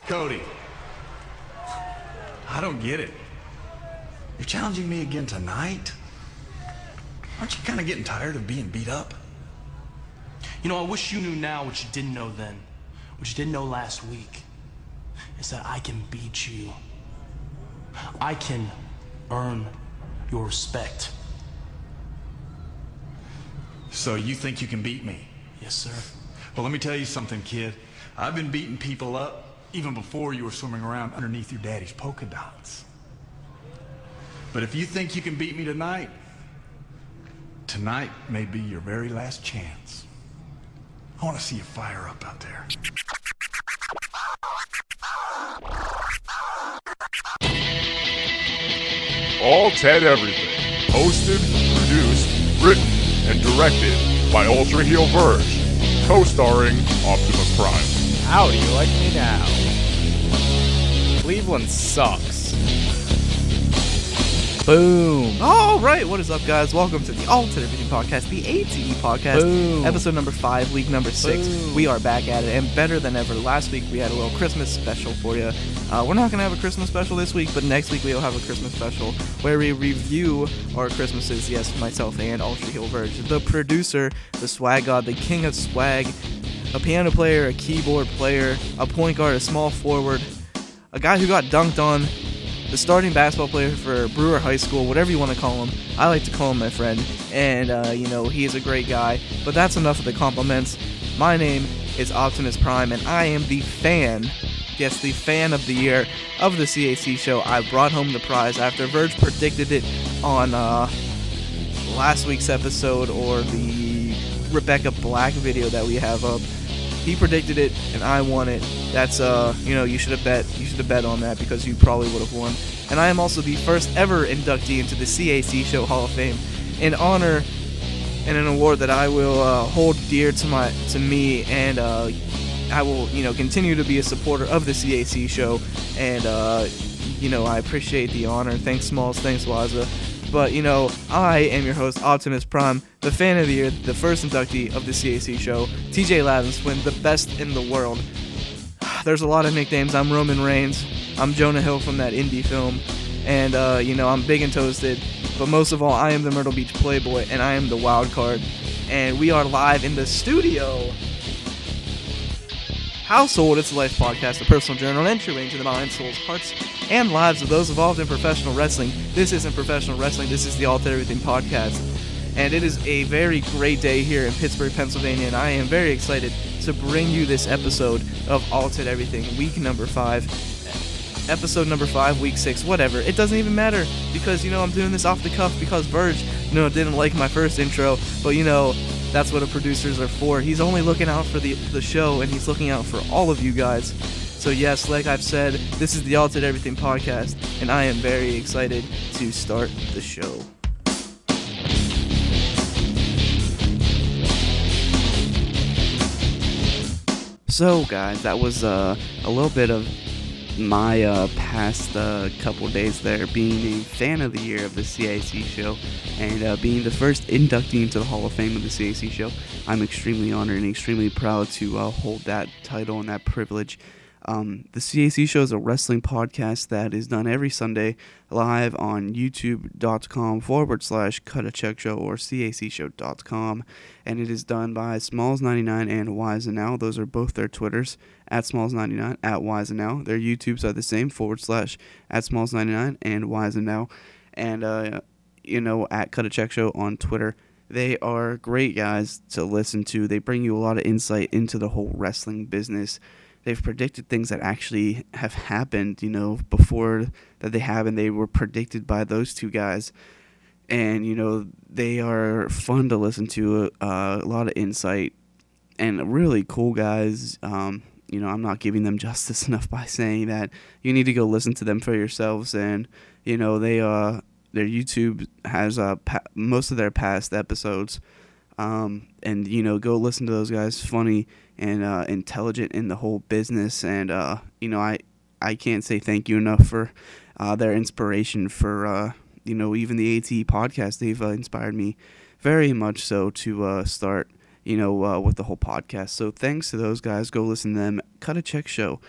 Cody, I don't get it. You're challenging me again tonight? Aren't you kind of getting tired of being beat up? You know, I wish you knew now what you didn't know then. What you didn't know last week is that I can beat you. I can earn your respect. So you think you can beat me? Yes, sir. Well, let me tell you something, kid. I've been beating people up even before you were swimming around underneath your daddy's polka dots. But if you think you can beat me tonight may be your very last chance. I want to see you fire up out there. All Ted Everything. Hosted, produced, written, and directed by Ultra Heel Verge. Co-starring Optimus Prime. How do you like me now? Cleveland sucks. Boom. All right, what is up, guys? Welcome to the All to Everything podcast, the ATE podcast, Boom. episode number 5, week number 6. Boom. We are back at it, and better than ever. Last week we had a little Christmas special for you. We're not going to have a Christmas special this week, but next week we'll have a Christmas special where we review our Christmases. Yes, myself and Ultra Heel Verge, the producer, the swag god, the king of swag, a piano player, a keyboard player, a point guard, a small forward, a guy who got dunked on, the starting basketball player for Brewer High School, whatever you want to call him. I like to call him my friend, and, he is a great guy. But that's enough of the compliments. My name is Optimus Prime, and I am the fan, yes, the fan of the year of the CAC show. I brought home the prize after Verge predicted it on last week's episode, or the Rebecca Black video that we have up. He predicted it, and I won it. That's, you should have bet on that, because you probably would have won. And I am also the first ever inductee into the CAC Show Hall of Fame, an honor and an award that I will hold dear to me, and I will, continue to be a supporter of the CAC Show, and, I appreciate the honor. Thanks, Smalls. Thanks, Waza. But, I am your host, Optimus Prime, the fan of the year, the first inductee of the CAC show, TJ Lavenswin, the best in the world. There's a lot of nicknames. I'm Roman Reigns. I'm Jonah Hill from that indie film. And, I'm big and toasted. But most of all, I am the Myrtle Beach Playboy, and I am the wild card. And we are live in the studio. Household, It's a Life podcast, a personal journal, an entry into the minds, souls, hearts, and lives of those involved in professional wrestling. This isn't professional wrestling, this is the All to Everything podcast. And it is a very great day here in Pittsburgh, Pennsylvania, and I am very excited to bring you this episode of All to Everything, week number 5. Episode number 5, week 6, whatever. It doesn't even matter, because, I'm doing this off the cuff because Verge, didn't like my first intro, but, that's what producers are for. He's only looking out for the show, and he's looking out for all of you guys. So yes, like I've said, this is the All to Everything podcast, and I am very excited to start the show. So guys, that was a little bit of my past couple days there, being a fan of the year of the CAC show, and being the first inductee into the Hall of Fame of the CAC show. I'm extremely honored and extremely proud to hold that title and that privilege. The CAC show is a wrestling podcast that is done every Sunday live on youtube.com/cutacheckshow or cacshow.com, and it is done by Smalls99 and Wiseenow. Those are both their Twitters, at Smalls99, at Wiseenow. Their YouTubes are the same, / at Smalls99 and Wiseenow, and at Cutacheckshow on Twitter. They are great guys to listen to. They bring you a lot of insight into the whole wrestling business. They've predicted things that actually have happened, before that they have, and they were predicted by those two guys. And, they are fun to listen to, a lot of insight, and really cool guys. I'm not giving them justice enough by saying that. You need to go listen to them for yourselves, and, they, their YouTube has most of their past episodes, and, go listen to those guys. Funny and intelligent in the whole business, and I can't say thank you enough for their inspiration for even the ATE podcast. They've inspired me very much so to start with the whole podcast. So thanks to those guys. Go listen to them. Cut a Check Show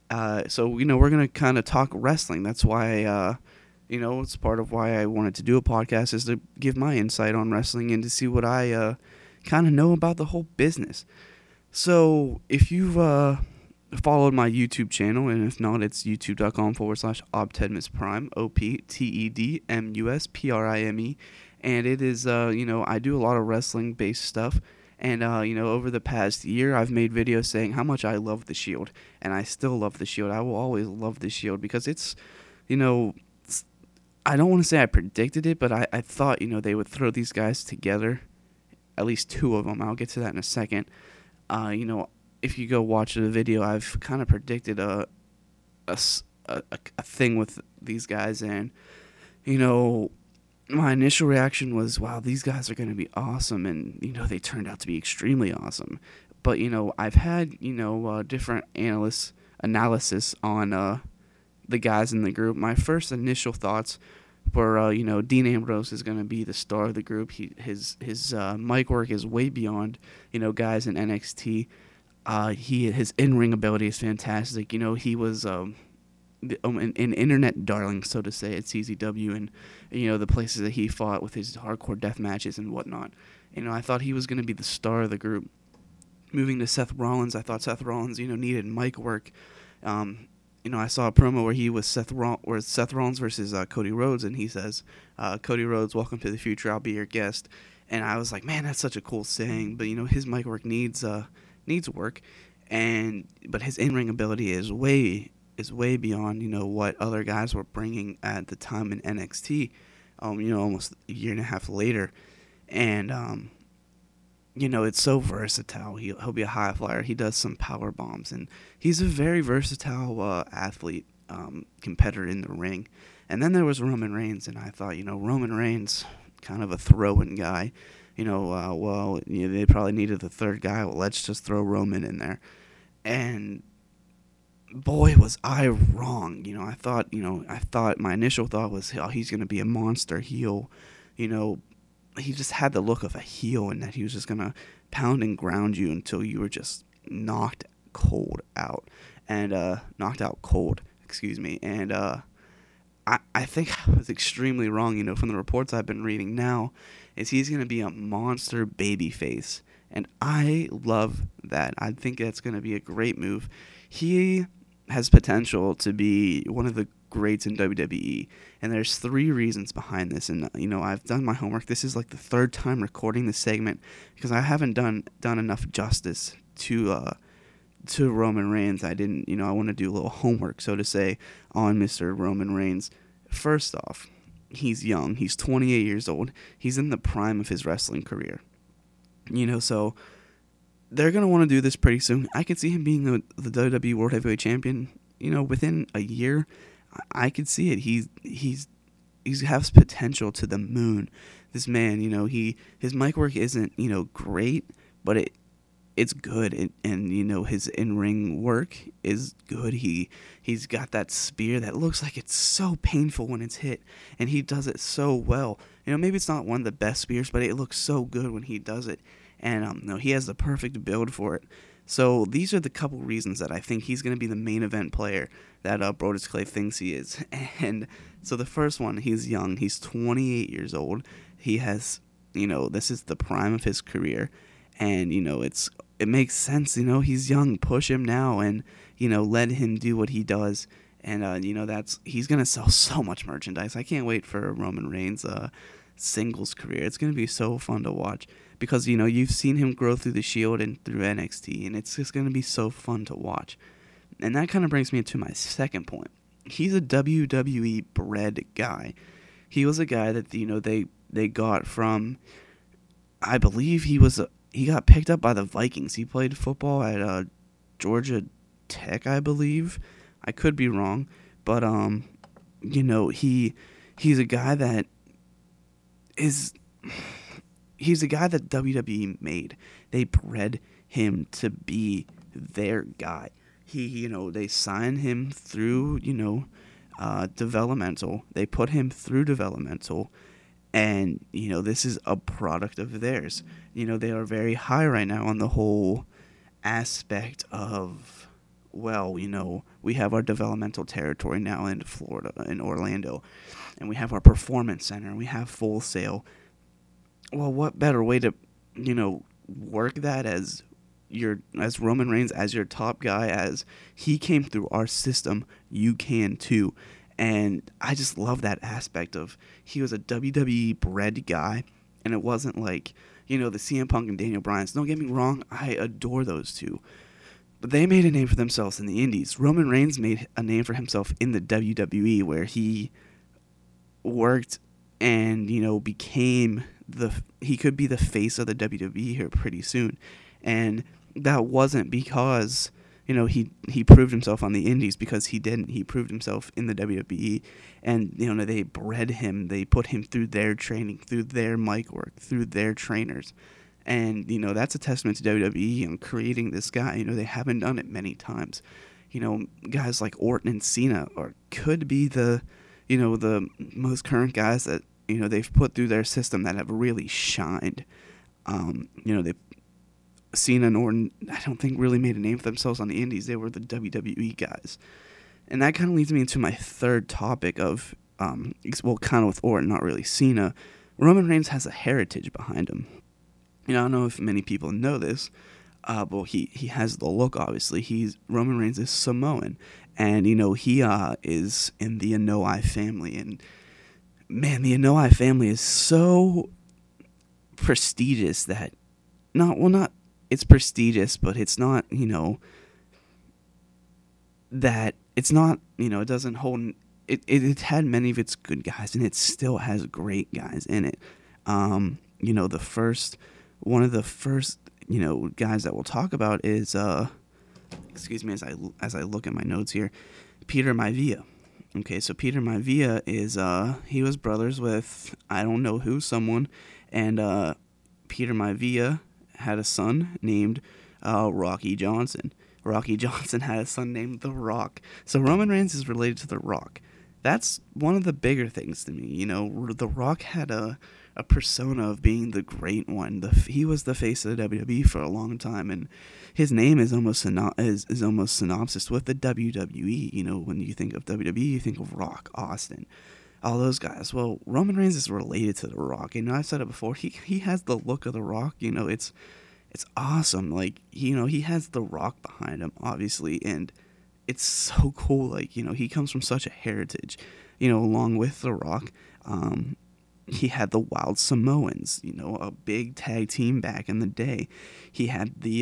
So we're gonna kind of talk wrestling. That's why it's part of why I wanted to do a podcast, is to give my insight on wrestling and to see what I kind of know about the whole business. So if you've followed my YouTube channel, and if not, it's youtube.com/Optedmusprime, OPTEDMUSPRIME, and it is, I do a lot of wrestling-based stuff, and, over the past year, I've made videos saying how much I love the Shield, and I still love the Shield. I will always love the Shield, because it's, I don't want to say I predicted it, but I thought, they would throw these guys together, at least two of them. I'll get to that in a second. If you go watch the video, I've kind of predicted a thing with these guys, and my initial reaction was, wow, these guys are going to be awesome, and they turned out to be extremely awesome. But I've had different analysis on the guys in the group. My first initial thoughts were, Dean Ambrose is going to be the star of the group. His mic work is way beyond guys in NXT. His in-ring ability is fantastic. He was an internet darling, so to say, at CZW, and the places that he fought with his hardcore death matches and whatnot. I thought he was going to be the star of the group. Moving to Seth Rollins, I thought Seth Rollins, needed mic work. I saw a promo where he was Seth Rollins versus Cody Rhodes, and he says, "Cody Rhodes, welcome to the future. I'll be your guest." And I was like, man, that's such a cool saying. But his mic work needs work, but his in-ring ability is way beyond what other guys were bringing at the time in NXT. Almost a year and a half later, and it's so versatile. He'll be a high flyer. He does some power bombs, and he's a very versatile athlete, competitor in the ring. And then there was Roman Reigns, and I thought, Roman Reigns, kind of a throw-in guy. They probably needed the third guy. Well, let's just throw Roman in there. And boy, was I wrong. I thought my initial thought was, oh, he's going to be a monster heel. He just had the look of a heel, and that he was just going to pound and ground you until you were just knocked out cold, excuse me. And I think I was extremely wrong, from the reports I've been reading now, is he's going to be a monster babyface. And I love that. I think that's going to be a great move. He has potential to be one of the greats in WWE. And there's 3 reasons behind this. And, I've done my homework. This is like the 3rd time recording this segment, because I haven't done enough justice to Roman Reigns. I didn't, I want to do a little homework, so to say, on Mr. Roman Reigns. First off, he's young. He's 28 years old. He's in the prime of his wrestling career. So they're going to want to do this pretty soon. I could see him being the WWE World Heavyweight Champion, within a year. I could see it. He has potential to the moon. This man, his mic work isn't, great, but it's good, and his in-ring work is good. He's got that spear that looks like it's so painful when it's hit, and he does it so well. Maybe it's not one of the best spears, but it looks so good when he does it, and he has the perfect build for it. So these are the couple reasons that I think he's going to be the main event player that Brodus Clay thinks he is. And so the first one, he's young. He's 28 years old. He has, this is the prime of his career, and it makes sense. He's young. Push him now, and let him do what he does. And he's gonna sell so much merchandise. I can't wait for Roman Reigns' singles career. It's gonna be so fun to watch, because you've seen him grow through the Shield and through NXT, and it's just gonna be so fun to watch. And that kind of brings me to my second point. He's a WWE bred guy. He was a guy that they got from, I believe he got picked up by the Vikings. He played football at Georgia Tech, I believe. I could be wrong, but he's a guy that WWE made. They bred him to be their guy. They signed him through developmental. They put him through developmental. And, this is a product of theirs. They are very high right now on the whole aspect of well, we have our developmental territory now in Florida, in Orlando, and we have our performance center, and we have Full Sail. Well, what better way to, work that as Roman Reigns, as your top guy, as he came through our system, you can too. And I just love that aspect of he was a WWE bred guy, and it wasn't like, the CM Punk and Daniel Bryans. Don't get me wrong, I adore those two. But they made a name for themselves in the indies. Roman Reigns made a name for himself in the WWE, where he worked and, became he could be the face of the WWE here pretty soon. And that wasn't because, he proved himself on the indies, because he didn't. He proved himself in the WWE, and, they bred him. They put him through their training, through their mic work, through their trainers. And, that's a testament to WWE and creating this guy. They haven't done it many times. Guys like Orton and Cena could be the most current guys that, they've put through their system that have really shined. Cena and Orton, I don't think really made a name for themselves on the indies. They were the WWE guys. And that kind of leads me into my third topic of, kind of with Orton, not really Cena. Roman Reigns has a heritage behind him. I don't know if many people know this, but he has the look, obviously. Roman Reigns is Samoan, and, he is in the Anoa'i family. And, man, the Anoa'i family is so prestigious that, it's prestigious, but it's not, that it's not, it doesn't hold, it had many of its good guys, and it still has great guys in it. One of the first, guys that we'll talk about is, excuse me as I look at my notes here, Peter Maivia. Okay, so Peter Maivia is, he was brothers with, I don't know who, someone, and, Peter Maivia had a son named Rocky Johnson. Rocky Johnson had a son named The Rock. So Roman Reigns is related to The Rock. That's one of the bigger things to me. The Rock had a persona of being the great one. He was the face of the WWE for a long time, and his name is almost synopsis with the WWE. When you think of WWE, you think of Rock, Austin, all those guys. Well, Roman Reigns is related to The Rock. I've said it before. He has the look of The Rock. It's awesome. Like, he has The Rock behind him, obviously, and it's so cool. Like, he comes from such a heritage. Along with The Rock, he had the Wild Samoans. A big tag team back in the day. He had the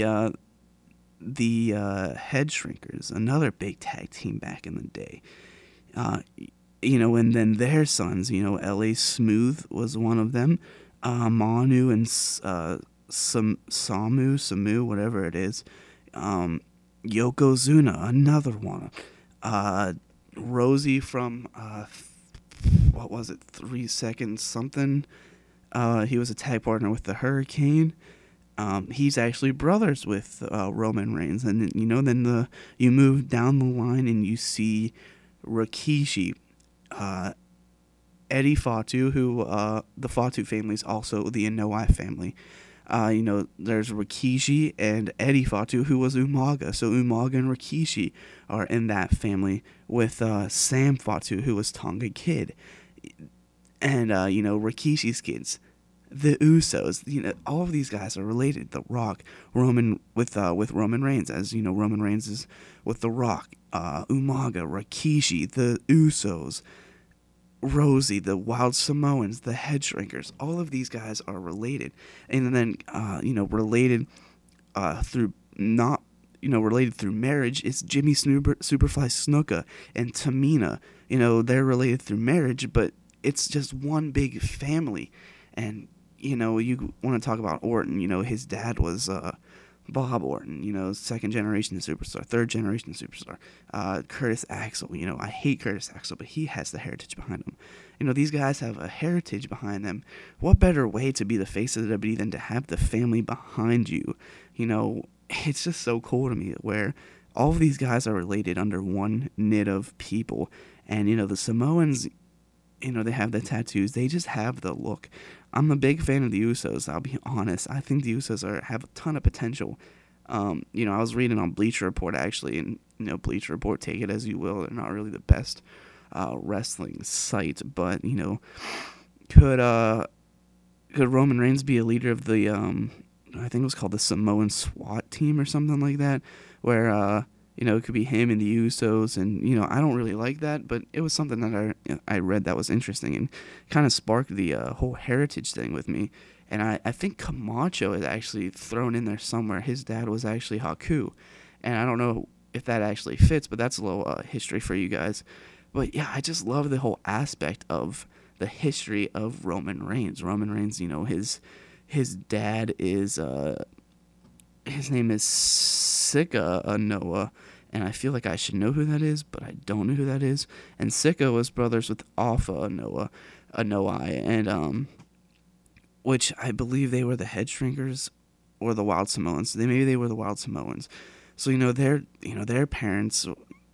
Head Shrinkers, another big tag team back in the day. And then their sons, L.A. Smooth was one of them, Manu and Samu, whatever it is, Yokozuna, another one, Rosie from, 3 Seconds something, he was a tag partner with the Hurricane. He's actually brothers with Roman Reigns, and then you move down the line and you see Rikishi, Eddie Fatu, who the Fatu family is also the Anoa'i family. There's Rikishi and Eddie Fatu, who was Umaga. So Umaga and Rikishi are in that family with Sam Fatu, who was Tonga Kid. And, Rikishi's kids, the Usos. All of these guys are related. The Rock, Roman, with Roman Reigns, as, Roman Reigns is with The Rock. Umaga, Rikishi, the Usos, Rosie, the Wild Samoans, the Head Shrinkers, all of these guys are related. And then, related through marriage is Jimmy Superfly Snuka and Tamina. They're related through marriage, but it's just one big family. And, you want to talk about Orton, his dad was Bob Orton, second generation superstar, third generation superstar. Curtis Axel, I hate Curtis Axel, but he has the heritage behind him. These guys have a heritage behind them. What better way to be the face of the WWE than to have the family behind you? It's just so cool to me where all of these guys are related under one knit of people. And, the Samoans, they have the tattoos. They just have the look. I'm a big fan of the Usos, I'll be honest. I think the Usos have a ton of potential. I was reading on Bleacher Report, actually, and Bleacher Report, take it as you will. They're not really the best wrestling site, but could Roman Reigns be a leader of the I think it was called the Samoan SWAT team or something like that, where it could be him and the Usos, and I don't really like that, but it was something that I read that was interesting and kind of sparked the whole heritage thing with me. And I think Camacho is actually thrown in there somewhere. His dad was actually Haku, and I don't know if that actually fits, but that's a little history for you guys. But yeah, I just love the whole aspect of the history of Roman Reigns. Roman Reigns, his dad is his name is Sika Anoa'i, and I feel like I should know who that is, but I don't know who that is. And Sika was brothers with Alpha Anoa'i, and which I believe they were the Head Shrinkers or the Wild Samoans. Maybe they were the Wild Samoans. So their parents,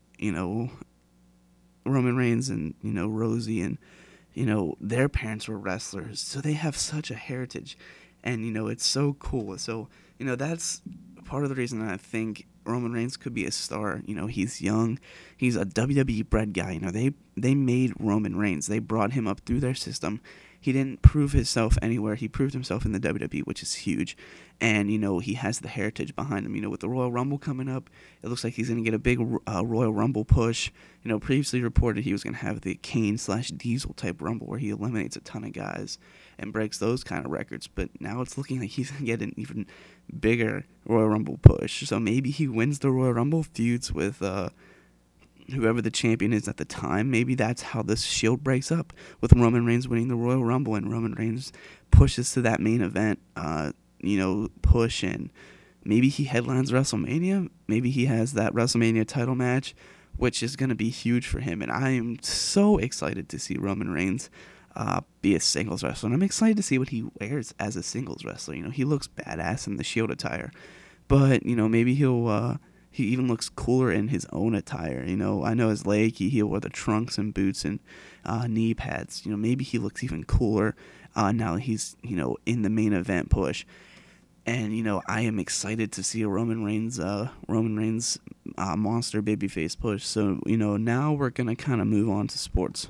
Roman Reigns and Rosie and their parents were wrestlers, so they have such a heritage, and it's so cool. So that's part of the reason that I think Roman Reigns could be a star. He's young, he's a WWE bred guy. They made Roman Reigns, they brought him up through their system. He didn't prove himself anywhere. He proved himself in the WWE, which is huge. And, he has the heritage behind him. With the Royal Rumble coming up, it looks like he's going to get a big Royal Rumble push. Previously reported he was going to have the Kane/Diesel type Rumble where he eliminates a ton of guys and breaks those kind of records. But now it's looking like he's going to get an even bigger Royal Rumble push. So maybe he wins the Royal Rumble, feuds with whoever the champion is at the time. Maybe that's how this Shield breaks up, with Roman Reigns winning the Royal Rumble and Roman Reigns pushes to that main event push, and maybe he headlines WrestleMania. Maybe he has that WrestleMania title match, which is going to be huge for him. And I am so excited to see Roman Reigns be a singles wrestler, and I'm excited to see what he wears as a singles wrestler. He looks badass in the Shield attire, but maybe he even looks cooler in his own attire. I know as Leiki, he'll wear the trunks and boots and knee pads. Maybe he looks even cooler now he's, in the main event push. And, I am excited to see a Roman Reigns monster babyface push. So, now we're going to kind of move on to sports.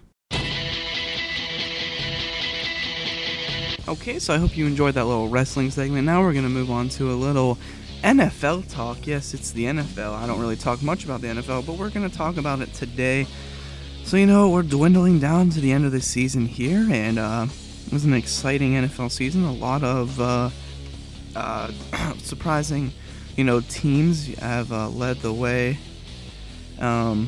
Okay, so I hope you enjoyed that little wrestling segment. Now we're going to move on to a little NFL talk. Yes, it's the NFL. I don't really talk much about the NFL, but we're going to talk about it today. So, we're dwindling down to the end of the season here, and it was an exciting NFL season. A lot of surprising, teams have led the way. Not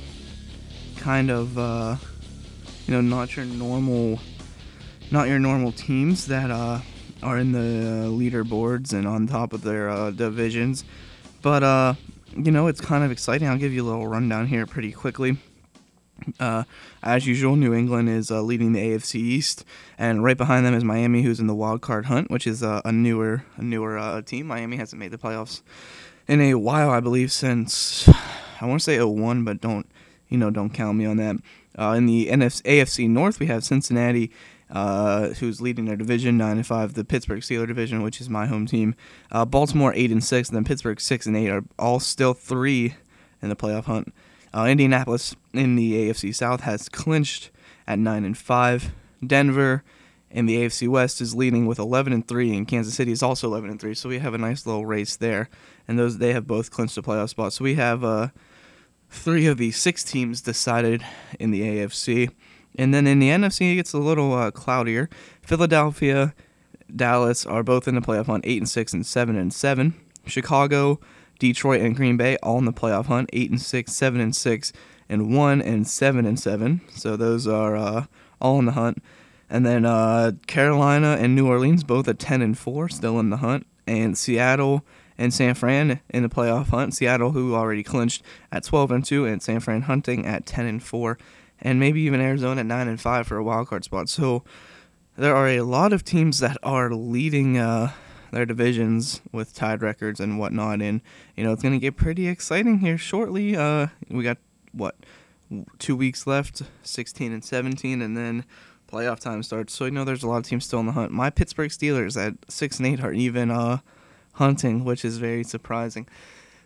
your normal teams that are in the leaderboards and on top of their divisions. But, it's kind of exciting. I'll give you a little rundown here pretty quickly. As usual, New England is leading the AFC East, and right behind them is Miami, who's in the wild card hunt, which is a newer team. Miami hasn't made the playoffs in a while, I believe, since I want to say 2001, but don't count me on that. In the AFC North, we have Cincinnati, who's leading their division 9-5. The Pittsburgh Steelers division, which is my home team. Baltimore 8-6, and then Pittsburgh 6-8 are all still 3 in the playoff hunt. Indianapolis in the AFC South has clinched at 9-5. Denver in the AFC West is leading with 11-3, and Kansas City is also 11-3. So we have a nice little race there, and they have both clinched a playoff spot. So we have 3 of the 6 teams decided in the AFC. And then in the NFC, it gets a little cloudier. Philadelphia, Dallas are both in the playoff hunt, 8-6 and 7-7. Chicago, Detroit, and Green Bay all in the playoff hunt, 8-6, 7-6, and 1-7-7. So those are all in the hunt. And then Carolina and New Orleans both at 10-4, still in the hunt. And Seattle and San Fran in the playoff hunt. Seattle, who already clinched, at 12-2, and San Fran hunting at 10-4. And maybe even Arizona at 9-5 for a wild card spot. So there are a lot of teams that are leading their divisions with tied records and whatnot, and it's going to get pretty exciting here shortly. We got 2 weeks left, 16 and 17, and then playoff time starts. So there's a lot of teams still in the hunt. My Pittsburgh Steelers at 6-8 are even hunting, which is very surprising.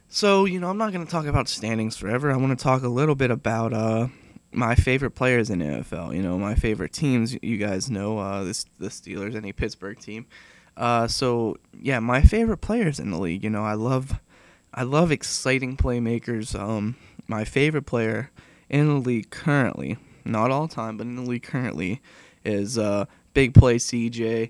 So, I'm not going to talk about standings forever. I want to talk a little bit about my favorite players in the NFL. My favorite teams. You guys know the Steelers, any Pittsburgh team. So yeah, my favorite players in the league. I love exciting playmakers. My favorite player in the league currently, not all time, but in the league currently, is Big Play CJ,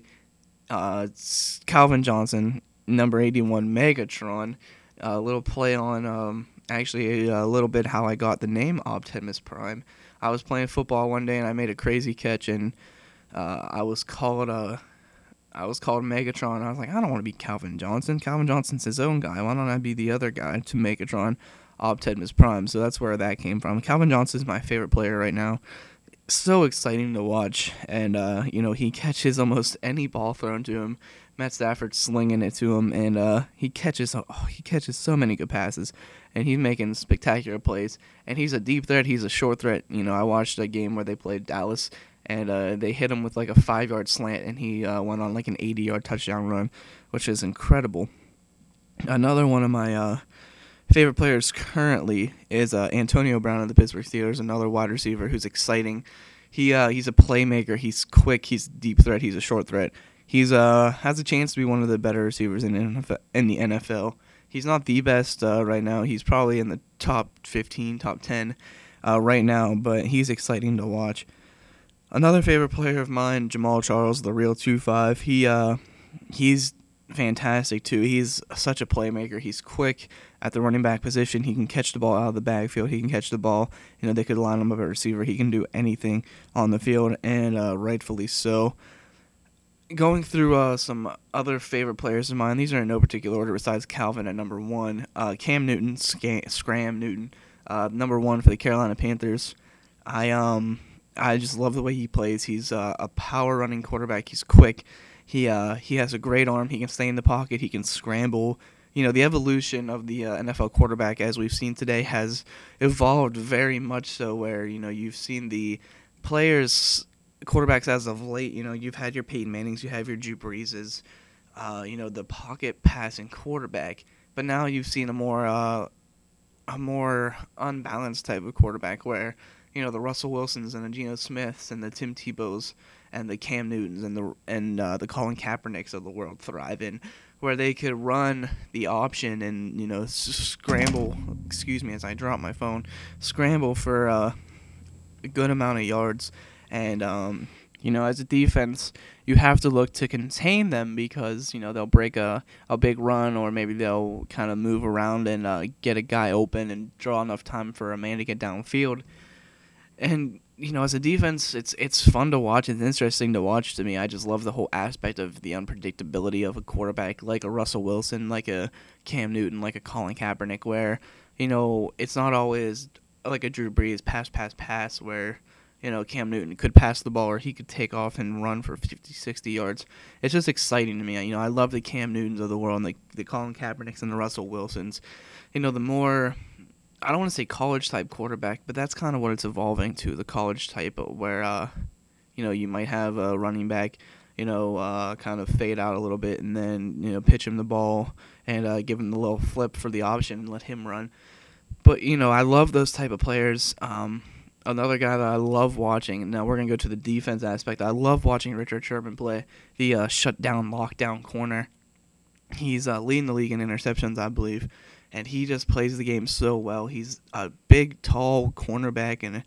Calvin Johnson, number 81, Megatron. A little play on actually a little bit how I got the name Optimus Prime. I was playing football one day and I made a crazy catch, and I was called Megatron. I was like, I don't want to be Calvin Johnson. Calvin Johnson's his own guy. Why don't I be the other guy to Megatron, Optimus Prime? So that's where that came from. Calvin Johnson's my favorite player right now. So exciting to watch, and he catches almost any ball thrown to him. Matt Stafford slinging it to him, and he catches so many good passes, and he's making spectacular plays. And he's a deep threat. He's a short threat. I watched a game where they played Dallas, and they hit him with like a 5-yard slant, and he went on like an 80-yard touchdown run, which is incredible. Another one of my favorite players currently is Antonio Brown of the Pittsburgh Steelers, another wide receiver who's exciting. He's a playmaker. He's quick. He's a deep threat. He's a short threat. He's has a chance to be one of the better receivers in the NFL. He's not the best right now. He's probably in the top 15, top 10 right now, but he's exciting to watch. Another favorite player of mine, Jamal Charles, the real 2-5. He's fantastic too. He's such a playmaker. He's quick at the running back position. He can catch the ball out of the backfield. He can catch the ball. They could line him up at receiver. He can do anything on the field, and rightfully so. Going through some other favorite players of mine, these are in no particular order besides Calvin at number 1. Cam Newton, Scram Newton, number 1 for the Carolina Panthers. I just love the way he plays. He's a power running quarterback. He's quick. He has a great arm. He can stay in the pocket. He can scramble. The evolution of the NFL quarterback, as we've seen today, has evolved very much so where, you've seen the quarterbacks as of late. You've had your Peyton Mannings, you have your Drew Breeses, the pocket passing quarterback. But now you've seen a more unbalanced type of quarterback where, the Russell Wilsons and the Geno Smiths and the Tim Tebows and the Cam Newtons and the Colin Kaepernicks of the world thrive in, where they could run the option and scramble. Excuse me as I drop my phone. Scramble for a good amount of yards, and as a defense, you have to look to contain them because they'll break a big run, or maybe they'll kind of move around and get a guy open and draw enough time for a man to get downfield. And as a defense, it's fun to watch. It's interesting to watch to me. I just love the whole aspect of the unpredictability of a quarterback like a Russell Wilson, like a Cam Newton, like a Colin Kaepernick, where, it's not always like a Drew Brees pass, where, Cam Newton could pass the ball or he could take off and run for 50, 60 yards. It's just exciting to me. I love the Cam Newtons of the world and the Colin Kaepernicks and the Russell Wilsons. The more, I don't want to say college-type quarterback, but that's kind of what it's evolving to, the college type, where, you might have a running back, kind of fade out a little bit and then, pitch him the ball and give him the little flip for the option and let him run. But, I love those type of players. Another guy that I love watching, now we're going to go to the defense aspect, I love watching Richard Sherman play the shutdown, lockdown corner. He's leading the league in interceptions, I believe. And he just plays the game so well. He's a big, tall cornerback, and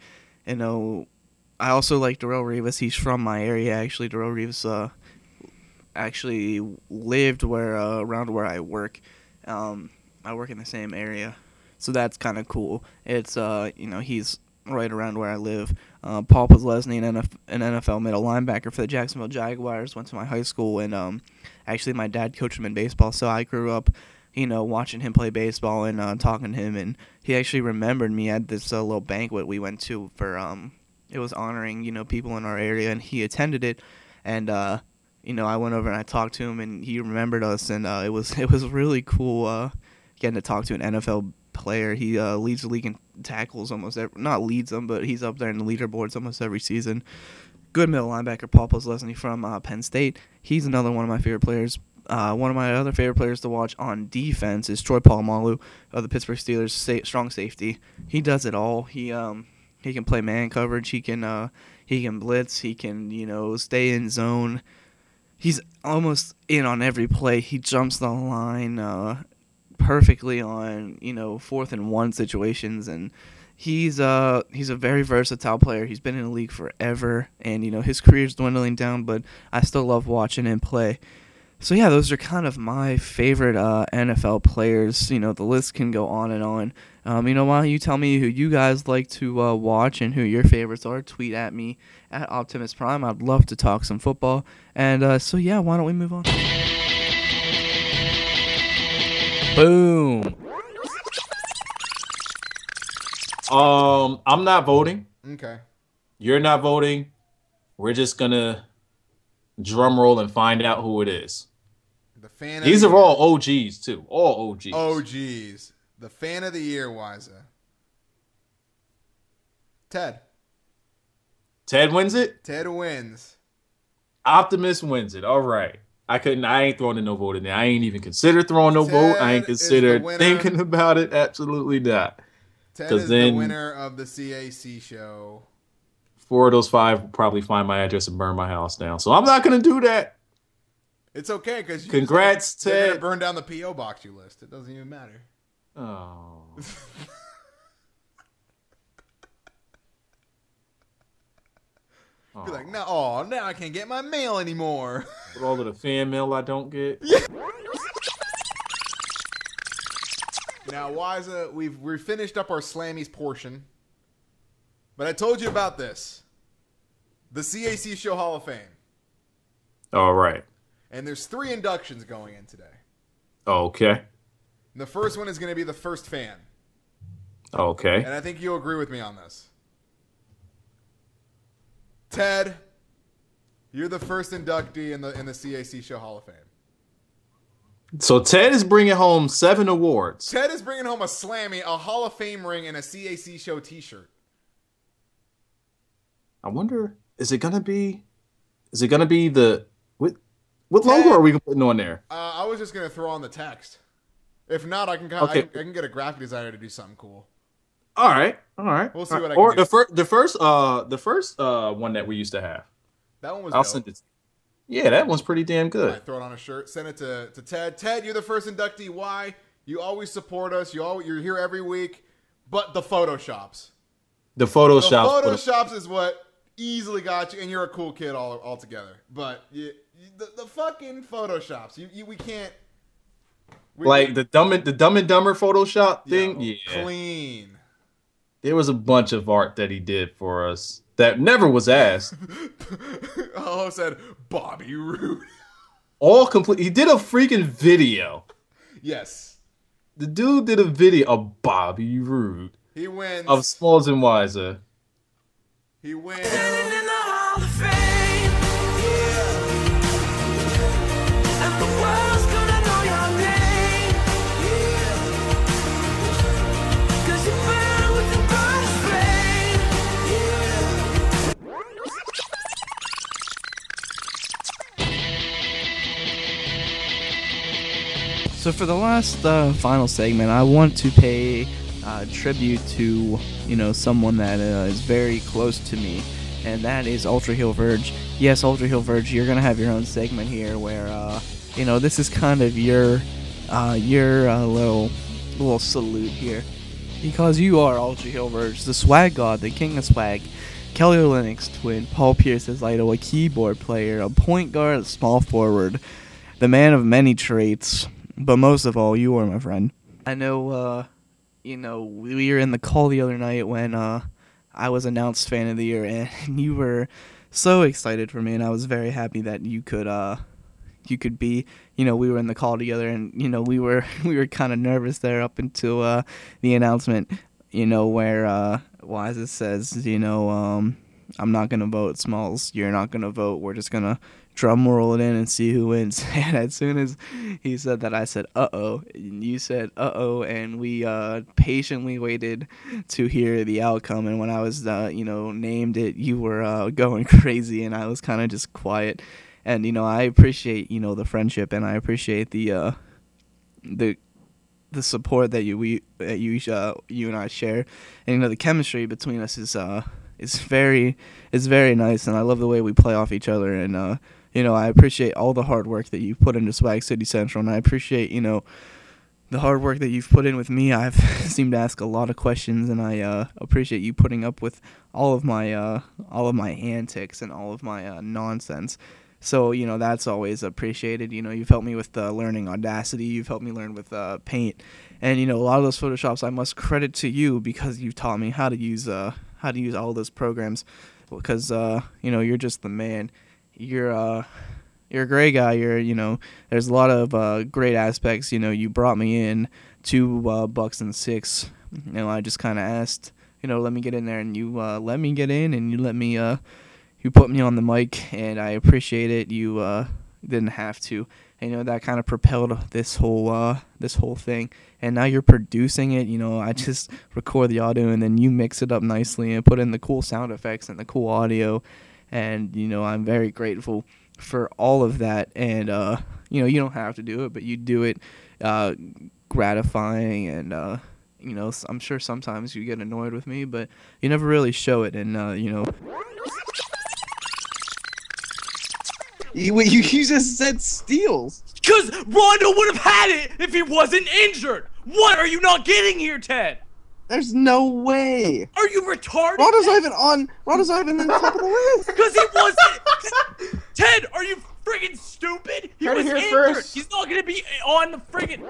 I also like Darrelle Revis. He's from my area, actually. Darrelle Revis actually lived around where I work. I work in the same area, so that's kind of cool. It's he's right around where I live. Paul Podlesny, an NFL middle linebacker for the Jacksonville Jaguars, went to my high school, and actually my dad coached him in baseball, so I grew up watching him play baseball and talking to him, and he actually remembered me at this little banquet we went to for, it was honoring, people in our area, and he attended it, and, I went over and I talked to him, and he remembered us, and it was really cool getting to talk to an NFL player. He leads the league in tackles not leads them, but he's up there in the leaderboards almost every season. Good middle linebacker, Paul Podlesny from Penn State. He's another one of my favorite players. one of my other favorite players to watch on defense is Troy Polamalu of the Pittsburgh Steelers, strong safety. He does it all. He can play man coverage. He can blitz. He can stay in zone. He's almost in on every play. He jumps the line perfectly on 4th and 1 situations, and he's a very versatile player. He's been in the league forever, and his career's dwindling down, but I still love watching him play. So yeah, those are kind of my favorite NFL players. The list can go on and on. Why don't you tell me who you guys like to watch and who your favorites are? Tweet at me at Optimus Prime. I'd love to talk some football. And so yeah, why don't we move on? Boom. I'm not voting. Okay. You're not voting. We're just gonna drum roll and find out who it is. The fan. These are all OGs too. All OGs. OGs. The fan of the year, Wiza. Ted. Ted wins it. Ted wins. Optimus wins it. All right. I ain't throwing in no vote in there. I ain't even considered throwing no vote. I ain't considered thinking about it. Absolutely not. Ted is the winner of the CAC show. 4 of those 5 will probably find my address and burn my house down. So I'm not going to do that. It's okay because congrats, Ted. They're gonna burn down the PO box you list. It doesn't even matter. Oh. Be like, no, now I can't get my mail anymore. With all of the fan mail I don't get. Now, Wiza, we've finished up our Slammies portion, but I told you about this. The CAC Show Hall of Fame. All right. And there's 3 inductions going in today. Okay. And the first one is going to be the first fan. Okay. And I think you'll agree with me on this. Ted, you're the first inductee in the CAC Show Hall of Fame. So Ted is bringing home 7 awards. Ted is bringing home a Slammy, a Hall of Fame ring, and a CAC Show T-shirt. I wonder, is it gonna be the what logo are we putting on there? I was just gonna throw on the text. If not, I can I can get a graphic designer to do something cool. All right. We'll see what I can or do. the first one that we used to have. That one was. I'll dope. send it. Yeah, that one's pretty damn good. Right, throw it on a shirt. Send it to Ted. Ted, you're the first inductee. Why? You always support us. You're here every week. But the Photoshops. The Photoshops. The Photoshops is what easily got you, and you're a cool kid altogether. But the fucking Photoshops. We can't. The Dumb and Dumber Photoshop thing. Yeah. Clean. There was a bunch of art that he did for us that never was asked. Oh, said Bobby Roode. All complete. He did a freaking video. Yes. The dude did a video of Bobby Roode. He wins. Of Smalls and Wiser. He wins. So for the last final segment, I want to pay tribute to someone that is very close to me, and that is Ultra Heel Verge. Yes, Ultra Heel Verge, you're gonna have your own segment here where this is kind of your little salute here, because you are Ultra Heel Verge, the swag god, the king of swag. Kelly Olynyk's twin, Paul Pierce's idol, a keyboard player, a point guard, a small forward, the man of many traits. But most of all, you are my friend. I know, we were in the call the other night when I was announced fan of the year, and you were so excited for me, and I was very happy that you could be. We were in the call together, and we were kind of nervous there up until the announcement. Where Wiza says, I'm not gonna vote. Smalls, you're not gonna vote. We're just gonna drum roll it in and see who wins. And as soon as he said that, I said, uh-oh. And you said, uh-oh. And we patiently waited to hear the outcome. And when I was, named it, you were going crazy. And I was kind of just quiet. And I appreciate the friendship, and I appreciate the support that you and I share, and the chemistry between us is very nice, and I love the way we play off each other. And I appreciate all the hard work that you put into Swag City Central, and I appreciate the hard work that you've put in with me. I've seemed to ask a lot of questions, and I appreciate you putting up with all of my antics and all of my nonsense. So that's always appreciated. You've helped me with learning Audacity. You've helped me learn with Paint, and a lot of those Photoshops I must credit to you, because you've taught me how to use all those programs. Because you're just the man. You're a great guy. There's a lot of great aspects. You brought me in to Bucks and Six. I just kind of asked, let me get in there, and you let me get in, and you let me you put me on the mic, and I appreciate it. You didn't have to. And, that kind of propelled this whole thing. And now you're producing it. I just record the audio, and then you mix it up nicely and put in the cool sound effects and the cool audio. And I'm very grateful for all of that. And you don't have to do it, but you do it gratifying. And I'm sure sometimes you get annoyed with me, but you never really show it. And You just said Steals. Because Rondo would have had it if he wasn't injured. What are you not getting here, Ted? There's no way. Are you retarded? Rondo's not even on the top of the list. Because he wasn't. Ted, are you friggin' stupid? He was injured. First. He's not gonna be on the friggin'.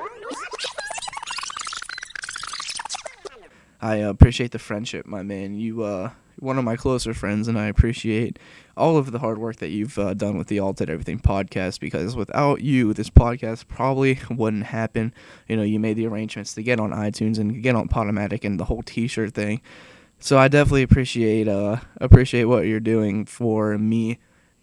I appreciate the friendship, my man. You one of my closer friends, and I appreciate all of the hard work that you've done with the All Ted Everything podcast, because without you, this podcast probably wouldn't happen. You made the arrangements to get on iTunes and get on Podomatic and the whole t-shirt thing. So I definitely appreciate what you're doing for me.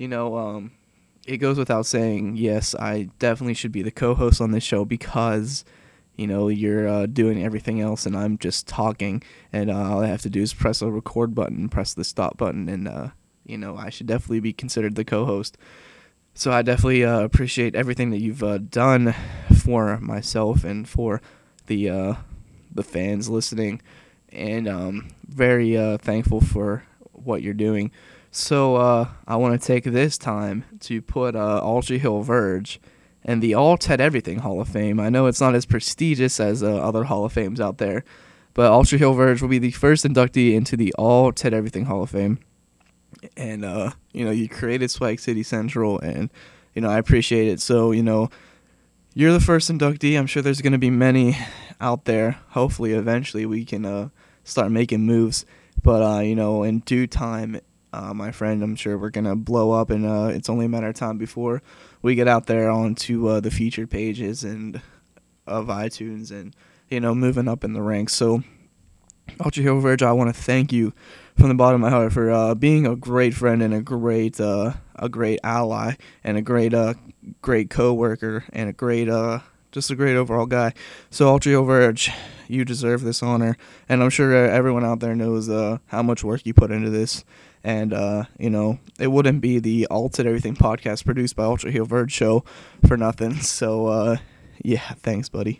It goes without saying, yes, I definitely should be the co-host on this show, because you're doing everything else, and I'm just talking, and all I have to do is press a record button, press the stop button, and I should definitely be considered the co-host. So I definitely appreciate everything that you've done for myself and for the fans listening, and very thankful for what you're doing. So I want to take this time to put Ultra Hill Verge and the All Ted Everything Hall of Fame. I know it's not as prestigious as other Hall of Fames out there, but Ultra Hill Verge will be the first inductee into the All Ted Everything Hall of Fame. And, you created Swag City Central, and, I appreciate it. So, you're the first inductee. I'm sure there's going to be many out there. Hopefully, eventually, we can start making moves. But, in due time, my friend, I'm sure we're going to blow up, and it's only a matter of time before we get out there onto the featured pages and of iTunes and, moving up in the ranks. So, Ultra Hill Verge, I want to thank you from the bottom of my heart for being a great friend and a great ally and a great co-worker and a great overall guy. So Ultra Hill Verge, you deserve this honor, and I'm sure everyone out there knows how much work you put into this. And, it wouldn't be the All Ted Everything podcast produced by Ultra Hill Verge show for nothing. So, yeah, thanks, buddy.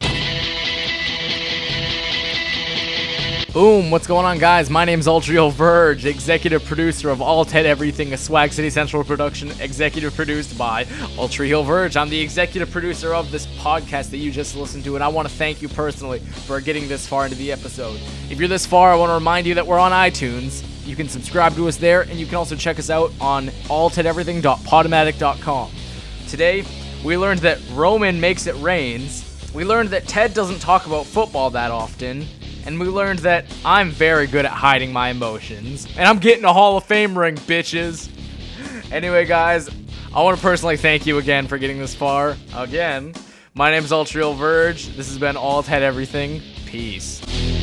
Boom, what's going on, guys? My name's Ultra Hill Verge, executive producer of All Ted Everything, a Swag City Central production, executive produced by Ultra Hill Verge. I'm the executive producer of this podcast that you just listened to, and I want to thank you personally for getting this far into the episode. If you're this far, I want to remind you that we're on iTunes. You can subscribe to us there, and you can also check us out on alltedeverything.podomatic.com. Today, we learned that Roman makes it rains. We learned that Ted doesn't talk about football that often. And we learned that I'm very good at hiding my emotions. And I'm getting a Hall of Fame ring, bitches. Anyway, guys, I want to personally thank you again for getting this far. Again, my name's Ultra Hill Verge. This has been All Ted Everything. Peace.